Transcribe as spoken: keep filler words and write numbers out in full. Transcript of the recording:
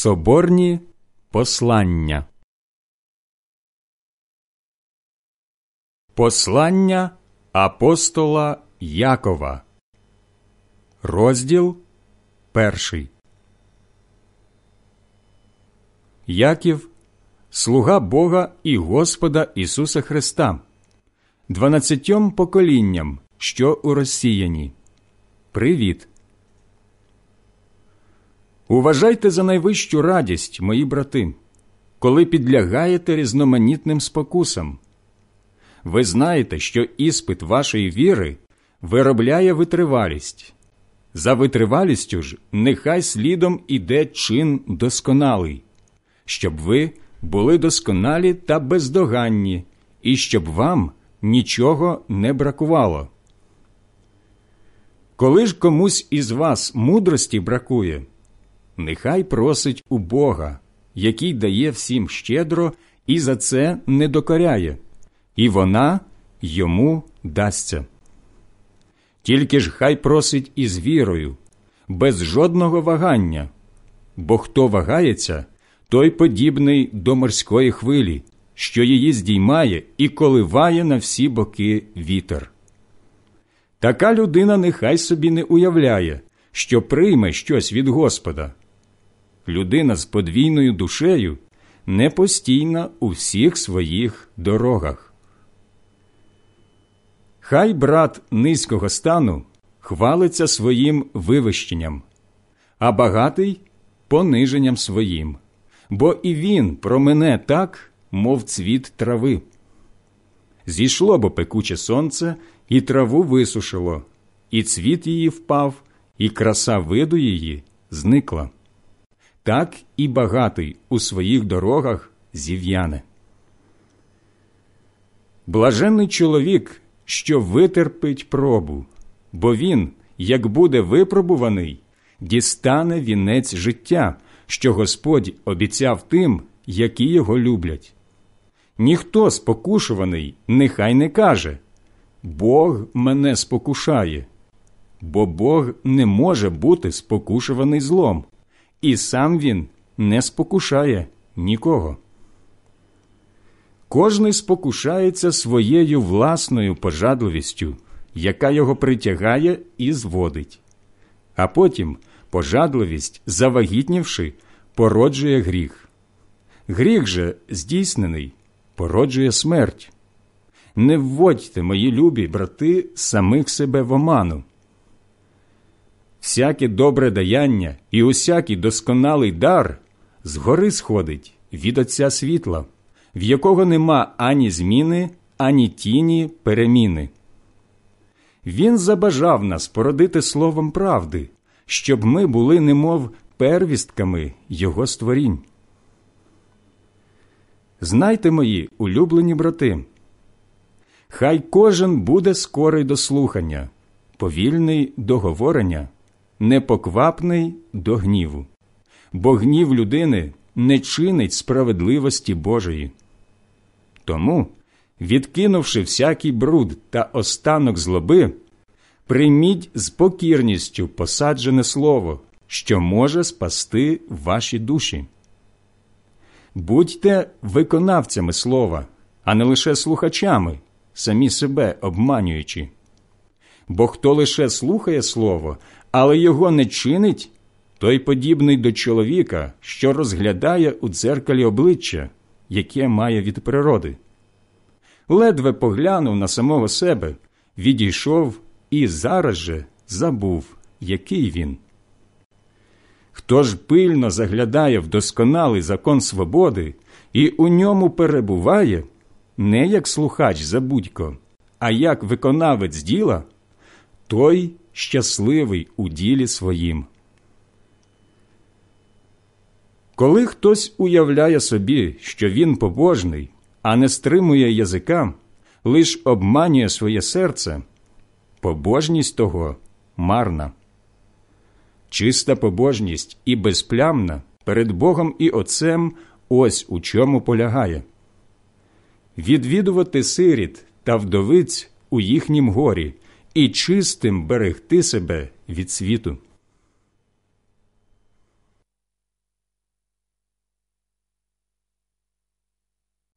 Соборні послання. Послання апостола Якова. Розділ перший. Яків, слуга Бога і Господа Ісуса Христа, дванадцятьом поколінням, що у розсіяні. Привіт! Уважайте за найвищу радість, мої брати, коли підлягаєте різноманітним спокусам. Ви знаєте, що іспит вашої віри виробляє витривалість. За витривалістю ж нехай слідом іде чин досконалий, щоб ви були досконалі та бездоганні, і щоб вам нічого не бракувало. Коли ж комусь із вас мудрості бракує, нехай просить у Бога, який дає всім щедро і за це не докоряє, і вона йому дасться. Тільки ж хай просить із вірою, без жодного вагання, бо хто вагається, той подібний до морської хвилі, що її здіймає і коливає на всі боки вітер. Така людина нехай собі не уявляє, що прийме щось від Господа. Людина з подвійною душею не постійна у всіх своїх дорогах. Хай брат низького стану хвалиться своїм вивищенням, а багатий – пониженням своїм, бо і він промине так, мов цвіт трави. Зійшло бо пекуче сонце, і траву висушило, і цвіт її впав, і краса виду її зникла. Так і багатий у своїх дорогах зів'яне. Блаженний чоловік, що витерпить пробу, бо він, як буде випробуваний, дістане вінець життя, що Господь обіцяв тим, які його люблять. Ніхто спокушуваний нехай не каже: «Бог мене спокушає», бо Бог не може бути спокушуваний злом, і сам він не спокушає нікого. Кожний спокушається своєю власною пожадливістю, яка його притягає і зводить. А потім пожадливість, завагітнівши, породжує гріх. Гріх же, здійснений, породжує смерть. Не вводьте, мої любі брати, самих себе в оману. Всяке добре даяння і усякий досконалий дар згори сходить від Отця світла, в якого нема ані зміни, ані тіні переміни. Він забажав нас породити словом правди, щоб ми були немов первістками Його створінь. Знайте, мої улюблені брати, хай кожен буде скорий до слухання, повільний до говорення, непоквапний до гніву, бо гнів людини не чинить справедливості Божої. Тому, відкинувши всякий бруд та останок злоби, прийміть з покірністю посаджене слово, що може спасти ваші душі. Будьте виконавцями слова, а не лише слухачами, самі себе обманюючи. Бо хто лише слухає слово, але його не чинить, той подібний до чоловіка, що розглядає у дзеркалі обличчя, яке має від природи. Ледве поглянув на самого себе, відійшов і зараз же забув, який він. Хто ж пильно заглядає в досконалий закон свободи і у ньому перебуває, не як слухач забудько, а як виконавець діла, той щасливий у ділі своїм. Коли хтось уявляє собі, що він побожний, а не стримує язика, лиш обманює своє серце, побожність того марна. Чиста побожність і безплямна перед Богом і Отцем ось у чому полягає. Відвідувати сиріт та вдовиць у їхнім горі і чистим берегти себе від світу.